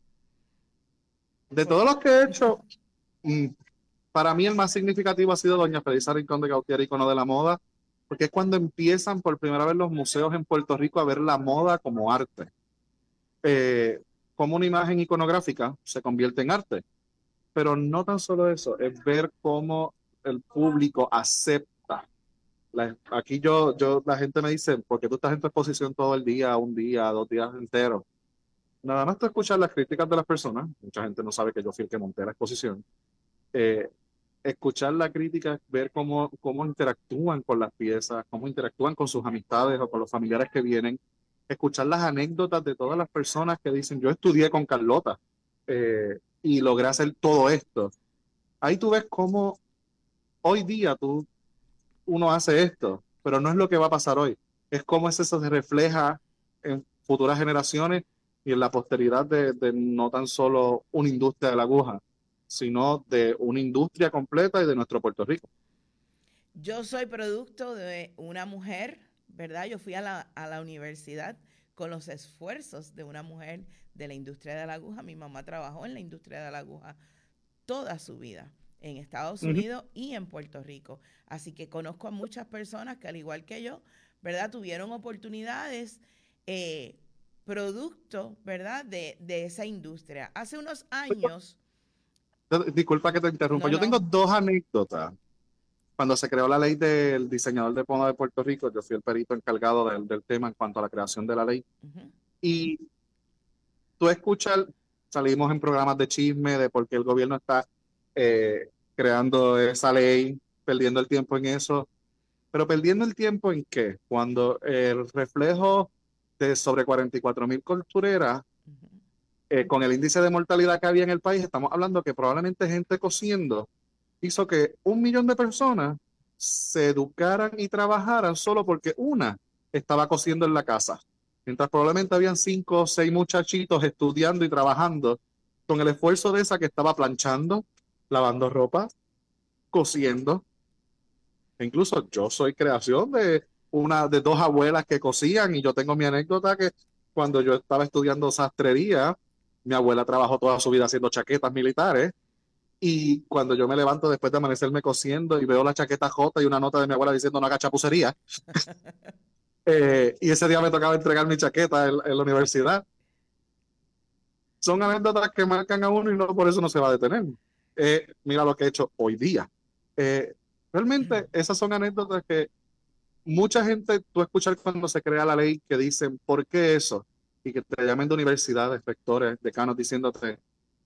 De todos los que he hecho, mmm, para mí el más significativo ha sido Doña Felisa Rincón de Gautier, icono de la moda, porque es cuando empiezan por primera vez los museos en Puerto Rico a ver la moda como arte. Eh, como una imagen iconográfica se convierte en arte. pero no tan solo eso, es ver cómo el público acepta. La- aquí yo, yo, la gente me dice, porque tú estás en tu exposición todo el día, un día, dos días enteros. Nada más tú escuchar las críticas de las personas, mucha gente no sabe que yo fui el que monté la exposición, eh, escuchar la crítica, ver cómo, cómo interactúan con las piezas, cómo interactúan con sus amistades o con los familiares que vienen, escuchar las anécdotas de todas las personas que dicen, yo estudié con Carlota eh, y logré hacer todo esto. Ahí tú ves cómo hoy día tú, uno hace esto, pero no es lo que va a pasar hoy, es cómo eso se refleja en futuras generaciones y en la posteridad de, de no tan solo una industria de la aguja, sino de una industria completa y de nuestro Puerto Rico. Yo soy producto de una mujer, ¿verdad? Yo fui a la, a la universidad con los esfuerzos de una mujer de la industria de la aguja. Mi mamá trabajó en la industria de la aguja toda su vida en Estados Ujú. Unidos y en Puerto Rico. Así que conozco a muchas personas que, al igual que yo, ¿verdad? Tuvieron oportunidades eh, producto, ¿verdad? De, de esa industria. Hace unos años... Disculpa que te interrumpa, No, yo tengo no. dos anécdotas. Cuando se creó la ley del diseñador de moda de Puerto Rico, yo fui el perito encargado del, del tema en cuanto a la creación de la ley. Uh-huh. Y tú escuchas, salimos en programas de chisme de por qué el gobierno está eh, creando esa ley, perdiendo el tiempo en eso. Pero perdiendo el tiempo en qué? Cuando el reflejo de sobre cuarenta y cuatro mil costureras, Uh-huh. eh, con el índice de mortalidad que había en el país, estamos hablando que probablemente gente cosiendo hizo que un millón de personas se educaran y trabajaran solo porque una estaba cosiendo en la casa, mientras probablemente habían cinco o seis muchachitos estudiando y trabajando con el esfuerzo de esa que estaba planchando, lavando ropa, cosiendo. E incluso yo soy creación de una de dos abuelas que cosían y yo tengo mi anécdota que cuando yo estaba estudiando sastrería, mi abuela trabajó toda su vida haciendo chaquetas militares. Y cuando yo me levanto después de amanecerme cosiendo y veo la chaqueta jota y una nota de mi abuela diciendo no haga chapucería, eh, y ese día me tocaba entregar mi chaqueta en, en la universidad, son anécdotas que marcan a uno y no por eso no se va a detener. Eh, mira lo que he hecho hoy día. Eh, realmente esas son anécdotas que mucha gente, tú escuchas cuando se crea la ley que dicen, ¿por qué eso? Y que te llamen de universidades, rectores, decanos diciéndote,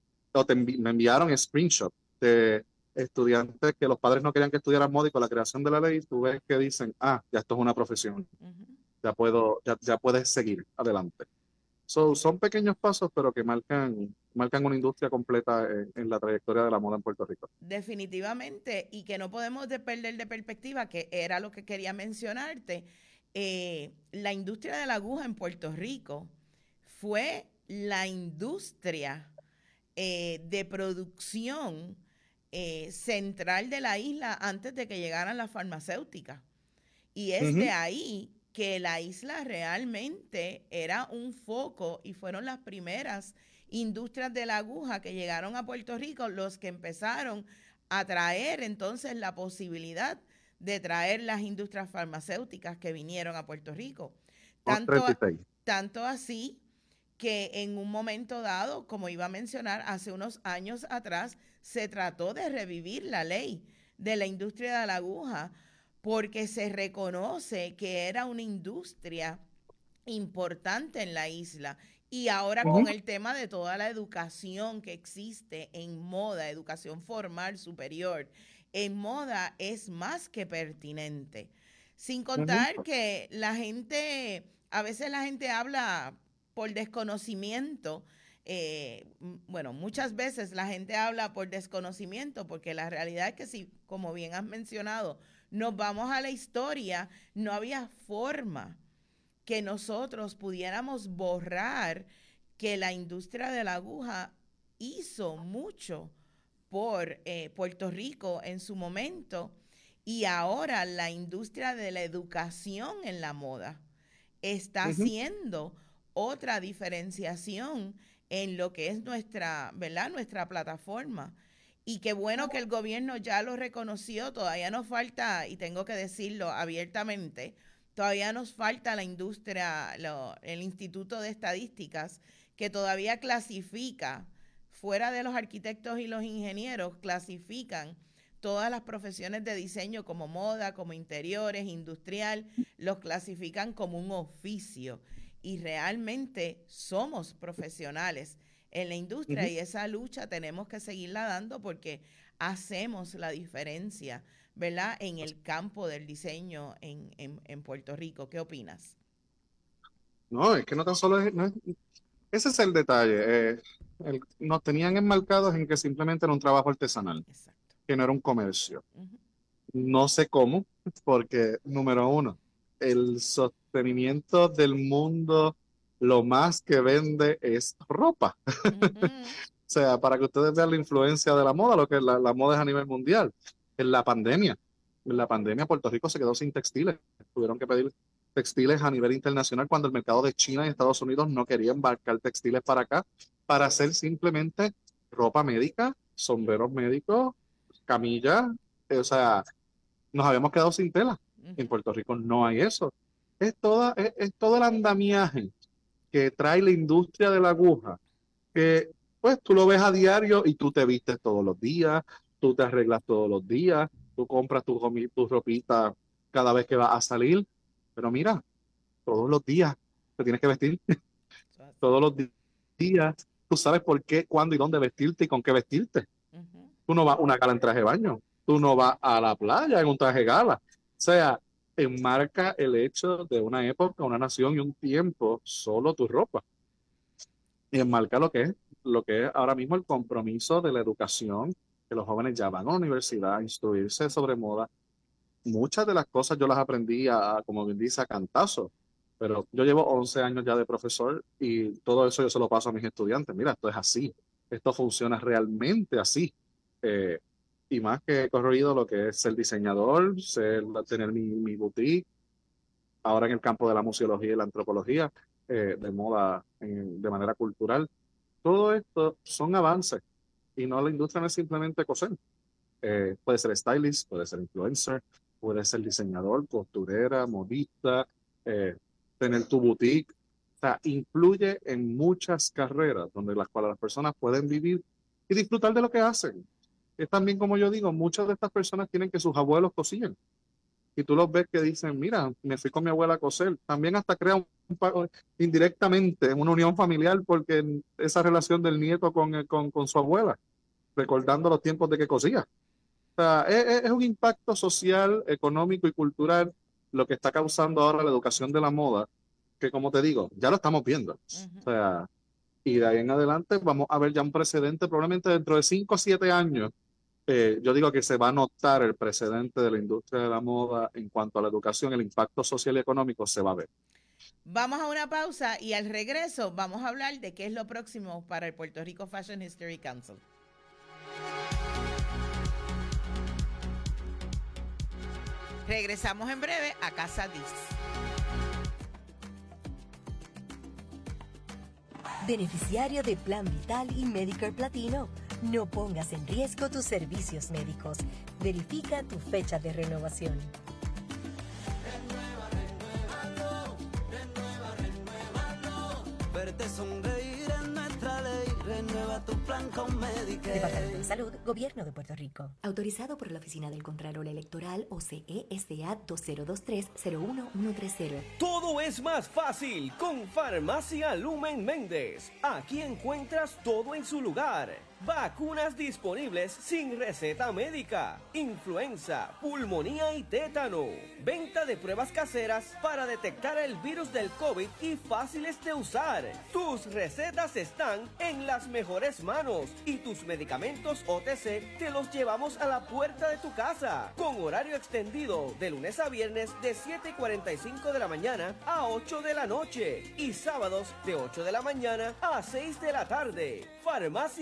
o te envi me enviaron screenshot de estudiantes que los padres no querían que estudiaran moda y con la creación de la ley, tú ves que dicen, ah, ya esto es una profesión, Uh-huh. ya puedo, ya, ya puedes seguir adelante. So, son pequeños pasos, pero que marcan, marcan una industria completa en, en la trayectoria de la moda en Puerto Rico. Definitivamente, y que no podemos de perder de perspectiva, que era lo que quería mencionarte, eh, la industria de la aguja en Puerto Rico fue la industria eh, de producción eh, central de la isla antes de que llegaran las farmacéuticas. Y es Ujú. de ahí que la isla realmente era un foco y fueron las primeras industrias de la aguja que llegaron a Puerto Rico, los que empezaron a traer entonces la posibilidad de traer las industrias farmacéuticas que vinieron a Puerto Rico. Tanto, treinta y seis. tanto así que en un momento dado, como iba a mencionar, hace unos años atrás, se trató de revivir la ley de la industria de la aguja, porque se reconoce que era una industria importante en la isla. Y ahora Ujú. con el tema de toda la educación que existe en moda, educación formal superior, en moda es más que pertinente. Sin contar Ujú. que la gente, a veces la gente habla por desconocimiento. Eh, bueno, muchas veces la gente habla por desconocimiento, porque la realidad es que si, como bien has mencionado, nos vamos a la historia, no había forma que nosotros pudiéramos borrar que la industria de la aguja hizo mucho por eh, Puerto Rico en su momento, y ahora la industria de la educación en la moda está Ujú. haciendo otra diferenciación en lo que es nuestra, ¿verdad? Nuestra plataforma. Y qué bueno que el gobierno ya lo reconoció. Todavía nos falta, y tengo que decirlo abiertamente, todavía nos falta la industria, lo, el Instituto de Estadísticas, que todavía clasifica fuera de los arquitectos y los ingenieros, clasifican todas las profesiones de diseño como moda, como interiores, industrial, los clasifican como un oficio. Y realmente somos profesionales en la industria, uh-huh. y esa lucha tenemos que seguirla dando porque hacemos la diferencia, ¿verdad?, en el campo del diseño en, en, en Puerto Rico. ¿Qué opinas? No, es que no tan solo es... No es ese es el detalle. Eh, el, nos tenían enmarcados en que simplemente era un trabajo artesanal. Exacto. Que no era un comercio. Uh-huh. No sé cómo, porque, número uno, el sostenimiento del mundo, lo más que vende es ropa. Uh-huh. O sea, para que ustedes vean la influencia de la moda, lo que la, la moda es a nivel mundial. En la pandemia, en la pandemia Puerto Rico se quedó sin textiles. Tuvieron que pedir textiles a nivel internacional cuando el mercado de China y Estados Unidos no quería embarcar textiles para acá, para hacer simplemente ropa médica, sombreros médicos, camillas. O sea, nos habíamos quedado sin tela. Uh-huh. En Puerto Rico no hay eso. Es, toda, es, es todo el andamiaje que trae la industria de la aguja, que pues tú lo ves a diario y tú te vistes todos los días, tú te arreglas todos los días, tú compras tu, tu ropita cada vez que vas a salir, pero mira, todos los días te tienes que vestir, todos los días tú sabes por qué, cuándo y dónde vestirte y con qué vestirte. Uh-huh. Tú no vas a una gala en traje de baño, tú no vas a la playa en un traje de gala. O sea, enmarca el hecho de una época, una nación y un tiempo, solo tu ropa. Y enmarca lo que es, lo que es ahora mismo el compromiso de la educación, que los jóvenes ya van a la universidad a instruirse sobre moda. Muchas de las cosas yo las aprendí, a, como bien dice, a cantazo, pero yo llevo once años ya de profesor y todo eso yo se lo paso a mis estudiantes. Mira, esto es así, esto funciona realmente así. Eh, y más que he corrido lo que es ser diseñador, ser, tener mi, mi boutique, ahora en el campo de la museología y la antropología, eh, de moda en, de manera cultural. Todo esto son avances y no, la industria no es simplemente coser. Eh, puede ser stylist, puede ser influencer, puede ser diseñador, costurera, modista, eh, tener tu boutique. O sea, influye en muchas carreras donde las cuales las personas pueden vivir y disfrutar de lo que hacen. Es también, como yo digo, muchas de estas personas tienen que sus abuelos cocinen. Y tú los ves que dicen, mira, me fui con mi abuela a coser. También hasta crea un, un, indirectamente una unión familiar porque esa relación del nieto con, con, con su abuela, recordando los tiempos de que cosía. O sea, es, es un impacto social, económico y cultural lo que está causando ahora la educación de la moda, que como te digo, ya lo estamos viendo. Uh-huh. O sea, y de ahí en adelante vamos a ver ya un precedente, probablemente dentro de cinco o siete años, eh, yo digo que se va a notar el precedente de la industria de la moda en cuanto a la educación, el impacto social y económico se va a ver. Vamos a una pausa y al regreso vamos a hablar de qué es lo próximo para el Puerto Rico Fashion History Council. Regresamos en breve a Casa Diz. Beneficiario de Plan Vital y Medicare Platino. No pongas en riesgo tus servicios médicos. Verifica tu fecha de renovación. Renueva, renueva, renueva, renueva. Verte sonreír en nuestra ley. Renueva tu plan con Medicare. Departamento de Salud, Gobierno de Puerto Rico. Autorizado por la Oficina del Contralor Electoral O C E S A dos cero dos tres cero uno uno tres cero. Todo es más fácil con Farmacia Lumen Méndez. Aquí encuentras todo en su lugar. Vacunas disponibles sin receta médica, influenza, pulmonía y tétano. Venta de pruebas caseras para detectar el virus del COVID y fáciles de usar. Tus recetas están en las mejores manos y tus medicamentos O T C te los llevamos a la puerta de tu casa. Con horario extendido de lunes a viernes de siete y cuarenta y cinco de la mañana a ocho de la noche y sábados de ocho de la mañana a seis de la tarde. Farmacia Lumen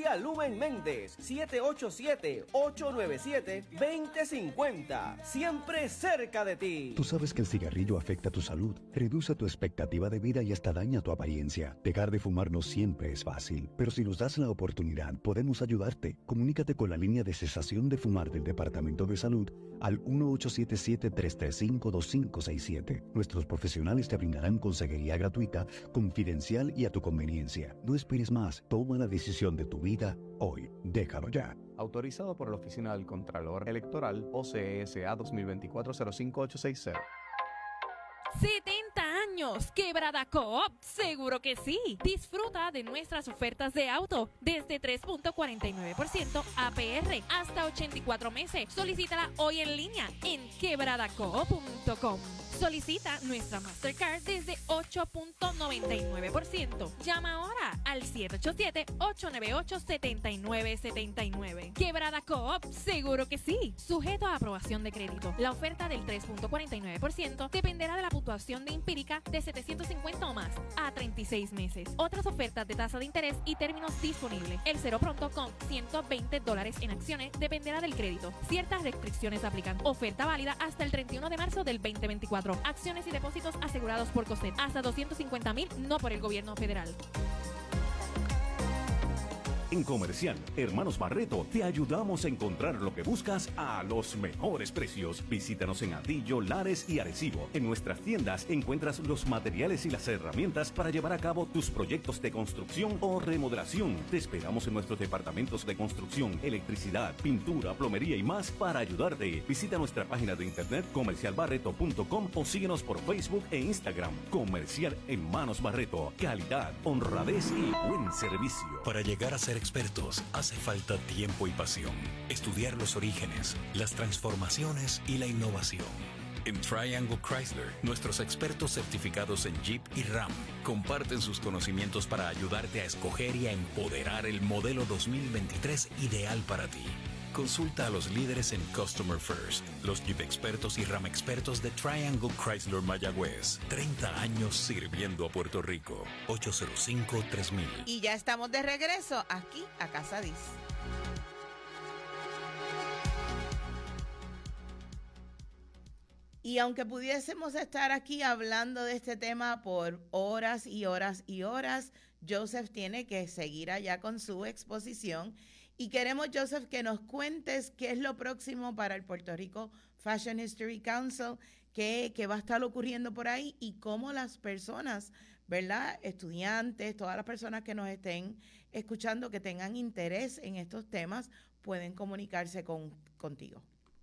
Lumen Méndez, siete ocho siete, ocho nueve siete, dos cero cinco cero. Siempre cerca de ti. Tú sabes que el cigarrillo afecta tu salud, reduce tu expectativa de vida y hasta daña tu apariencia. Dejar de fumar no siempre es fácil, pero si nos das la oportunidad, podemos ayudarte. Comunícate con la línea de cesación de fumar del Departamento de Salud al uno ocho siete siete, tres tres cinco, dos cinco seis siete. Nuestros profesionales te brindarán consejería gratuita, confidencial y a tu conveniencia. No esperes más, toma la decisión de tu vida hoy. Déjalo ya. Autorizado por la Oficina del Contralor Electoral O C S A dos mil veinticuatro cero cinco ocho seis cero. setenta años, Quebrada Coop, seguro que sí. Disfruta de nuestras ofertas de auto desde tres punto cuarenta y nueve por ciento A P R hasta ochenta y cuatro meses. Solicítala hoy en línea en quebrada coop punto com. Solicita nuestra Mastercard desde ocho punto noventa y nueve por ciento. Llama ahora al siete ocho siete, ocho nueve ocho, siete nueve siete nueve. Quebrada Coop, seguro que sí. Sujeto a aprobación de crédito. La oferta del tres punto cuarenta y nueve por ciento dependerá de la puntuación de empírica de setecientos cincuenta o más a treinta y seis meses. Otras ofertas de tasa de interés y términos disponibles. El cero pronto con ciento veinte dólares en acciones dependerá del crédito. Ciertas restricciones aplican. Oferta válida hasta el treinta y uno de marzo del veinte veinticuatro. Acciones y depósitos asegurados por COSET. Hasta doscientos cincuenta mil, no por el gobierno federal. En Comercial Hermanos Barreto te ayudamos a encontrar lo que buscas a los mejores precios. Visítanos en Atillo, Lares y Arecibo. En nuestras tiendas encuentras los materiales y las herramientas para llevar a cabo tus proyectos de construcción o remodelación. Te esperamos en nuestros departamentos de construcción, electricidad, pintura, plomería y más para ayudarte. Visita nuestra página de internet comercial barreto punto com o síguenos por Facebook e Instagram. Comercial Hermanos Barreto. Calidad, honradez y buen servicio. Para llegar a ser expertos hace falta tiempo y pasión. Estudiar los orígenes, las transformaciones y la innovación. En Triangle Chrysler, nuestros expertos certificados en Jeep y Ram comparten sus conocimientos para ayudarte a escoger y a empoderar el modelo dos mil veintitrés ideal para ti. Consulta a los líderes en Customer First, los Jeep expertos y Ram expertos de Triangle Chrysler Mayagüez. treinta años sirviendo a Puerto Rico. ocho cero cinco, tres mil. Y ya estamos de regreso aquí a Casa Diz. Y aunque pudiésemos estar aquí hablando de este tema por horas y horas y horas, Joseph tiene que seguir allá con su exposición. Y queremos, Joseph, que nos cuentes qué es lo próximo para el Puerto Rico Fashion History Council, qué, qué va a estar ocurriendo por ahí y cómo las personas, ¿verdad? Estudiantes, todas las personas que nos estén escuchando, que tengan interés en estos temas, pueden comunicarse con, contigo.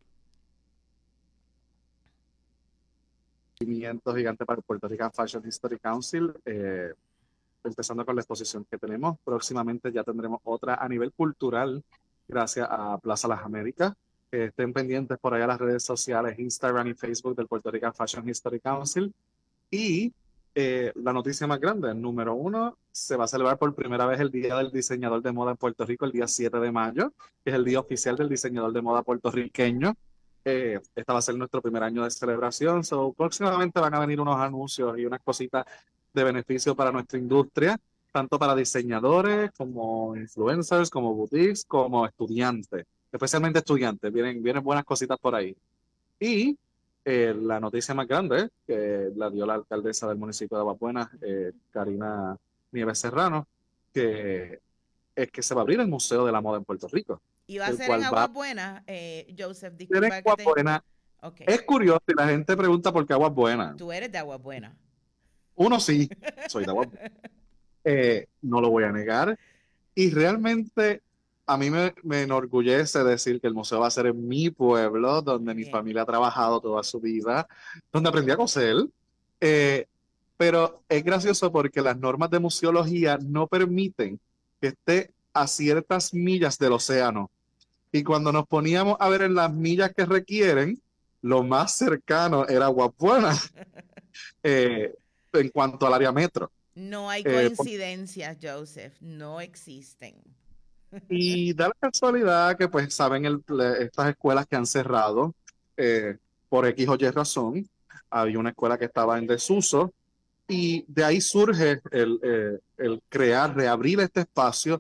Gigante para el Puerto Rican Fashion History Council, eh, empezando con la exposición que tenemos. Próximamente ya tendremos otra a nivel cultural, gracias a Plaza Las Américas. Eh, estén pendientes por allá las redes sociales, Instagram y Facebook del Puerto Rican Fashion History Council. Y eh, la noticia más grande, número uno, se va a celebrar por primera vez el Día del Diseñador de Moda en Puerto Rico, el día siete de mayo, que es el día oficial del diseñador de moda puertorriqueño. Eh, este va a ser nuestro primer año de celebración. So, próximamente van a venir unos anuncios y unas cositas de beneficio para nuestra industria, tanto para diseñadores como influencers, como boutiques, como estudiantes, especialmente estudiantes. Vienen, vienen buenas cositas por ahí. Y eh, la noticia más grande que la dio la alcaldesa del municipio de Aguas Buenas, eh, Karina Nieves Serrano, que es que se va a abrir el Museo de la Moda en Puerto Rico. ¿Y va a ser en Aguas Buenas, eh, Joseph? En Aguas Buenas. Okay. Es curioso y la gente pregunta por qué Aguas Buenas. Tú eres de Aguas Buenas. Uno sí, soy de Aguas Buenas. Eh, no lo voy a negar. Y realmente a mí me, me enorgullece decir que el museo va a ser en mi pueblo, donde Bien. mi familia ha trabajado toda su vida, donde aprendí a coser. Eh, pero es gracioso porque las normas de museología no permiten que esté a ciertas millas del océano. Y cuando nos poníamos a ver en las millas que requieren, lo más cercano era Aguas Buenas eh, en cuanto al área metro. No hay coincidencias, eh, Joseph, no existen. Y da la casualidad que, pues, saben, el, estas escuelas que han cerrado eh, por X o Y razón. Había una escuela que estaba en desuso y de ahí surge el, eh, el crear, reabrir este espacio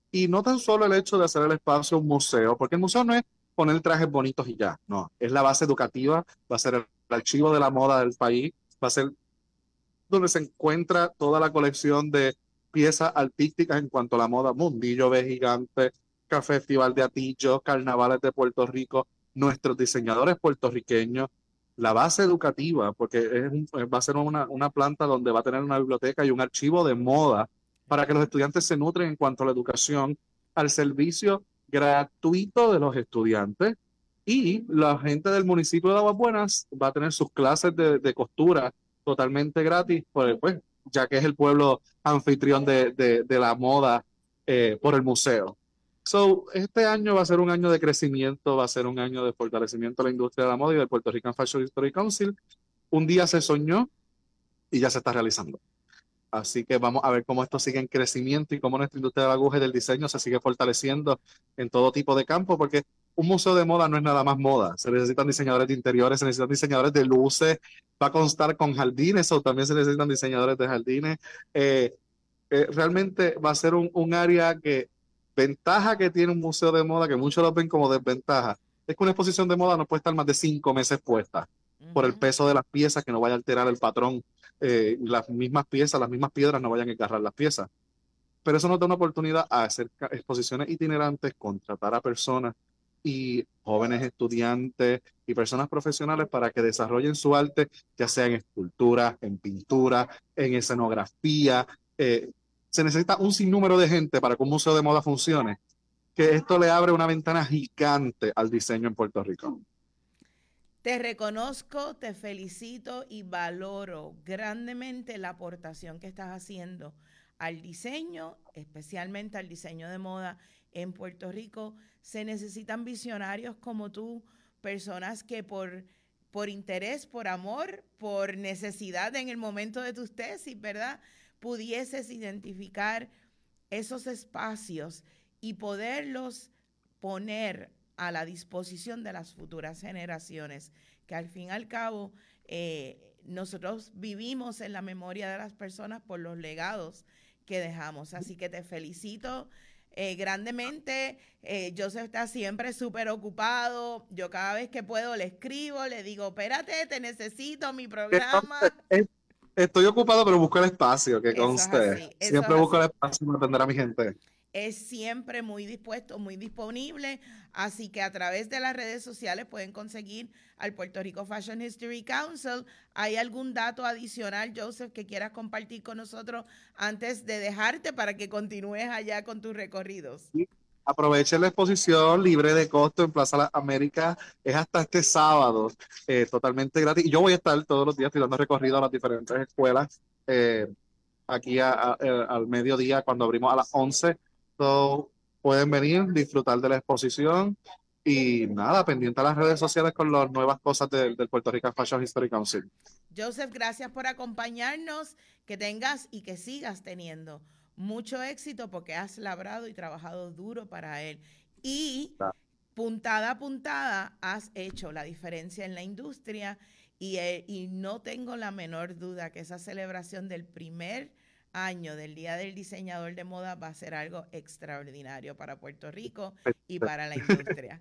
Y no tan solo el hecho de hacer el espacio un museo, porque el museo no es poner trajes bonitos y ya, no, es la base educativa, va a ser el archivo de la moda del país, va a ser donde se encuentra toda la colección de piezas artísticas en cuanto a la moda, Mundillo B Gigante, Café Festival de Atillo, Carnavales de Puerto Rico, nuestros diseñadores puertorriqueños, la base educativa, porque es un, va a ser una, una planta donde va a tener una biblioteca y un archivo de moda para que los estudiantes se nutren en cuanto a la educación, al servicio gratuito de los estudiantes, y la gente del municipio de Aguas Buenas va a tener sus clases de, de costura totalmente gratis, pues, pues, ya que es el pueblo anfitrión de, de, de la moda eh, por el museo. So, este año va a ser un año de crecimiento, va a ser un año de fortalecimiento de la industria de la moda y del Puerto Rican Fashion History Council. Un día se soñó y ya se está realizando. Así que vamos a ver cómo esto sigue en crecimiento y cómo nuestra industria de la aguja y del diseño se sigue fortaleciendo en todo tipo de campo, porque un museo de moda no es nada más moda. Se necesitan diseñadores de interiores, se necesitan diseñadores de luces, va a constar con jardines, o también se necesitan diseñadores de jardines. Eh, eh, realmente va a ser un, un área que, ventaja que tiene un museo de moda, que muchos lo ven como desventaja, es que una exposición de moda no puede estar más de cinco meses puesta, uh-huh, por el peso de las piezas, que no vaya a alterar el patrón. Eh, las mismas piezas, las mismas piedras no vayan a engarrar las piezas. Pero eso nos da una oportunidad a hacer exposiciones itinerantes, contratar a personas y jóvenes estudiantes y personas profesionales para que desarrollen su arte, ya sea en escultura, en pintura, en escenografía. Eh, se necesita un sinnúmero de gente para que un museo de moda funcione, que esto le abre una ventana gigante al diseño en Puerto Rico. Te reconozco, te felicito y valoro grandemente la aportación que estás haciendo al diseño, especialmente al diseño de moda en Puerto Rico. Se necesitan visionarios como tú, personas que por, por interés, por amor, por necesidad en el momento de tus tesis, ¿verdad?, pudieses identificar esos espacios y poderlos poner a la disposición de las futuras generaciones, que al fin y al cabo eh, nosotros vivimos en la memoria de las personas por los legados que dejamos. Así que te felicito eh, grandemente. Eh, Joseph está siempre súper ocupado. Yo cada vez que puedo le escribo, le digo, espérate, te necesito, mi programa. Estoy ocupado, pero busco el espacio, que conste. Siempre busco el espacio para atender a mi gente. Es siempre muy dispuesto, muy disponible, así que a través de las redes sociales pueden conseguir al Puerto Rico Fashion History Council. ¿Hay algún dato adicional, Joseph, que quieras compartir con nosotros antes de dejarte para que continúes allá con tus recorridos? Sí. Aprovechen la exposición libre de costo en Plaza Las Américas, es hasta este sábado, eh, totalmente gratis. Y yo voy a estar todos los días tirando recorrido a las diferentes escuelas, eh, aquí a, a, a, al mediodía cuando abrimos a las once. So, pueden venir, disfrutar de la exposición y nada, pendiente a las redes sociales con las nuevas cosas del, del Puerto Rican Fashion History Council. Joseph, gracias por acompañarnos, que tengas y que sigas teniendo mucho éxito porque has labrado y trabajado duro para él. Y puntada a puntada has hecho la diferencia en la industria y, eh, y no tengo la menor duda que esa celebración del primer año del Día del Diseñador de Moda va a ser algo extraordinario para Puerto Rico y para la industria.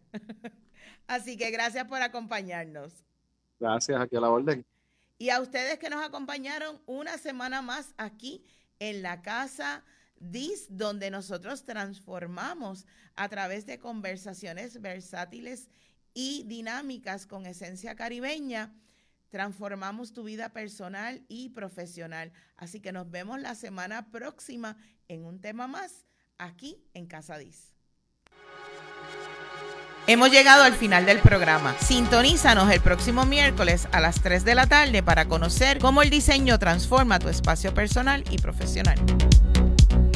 Así que gracias por acompañarnos. Gracias, aquí a la orden. Y a ustedes que nos acompañaron una semana más aquí en la Casa Dis, donde nosotros transformamos a través de conversaciones versátiles y dinámicas con esencia caribeña, transformamos tu vida personal y profesional. Así que nos vemos la semana próxima en un tema más aquí en Casa Dis. Hemos llegado al final del programa. Sintonízanos el próximo miércoles a las tres de la tarde para conocer cómo el diseño transforma tu espacio personal y profesional.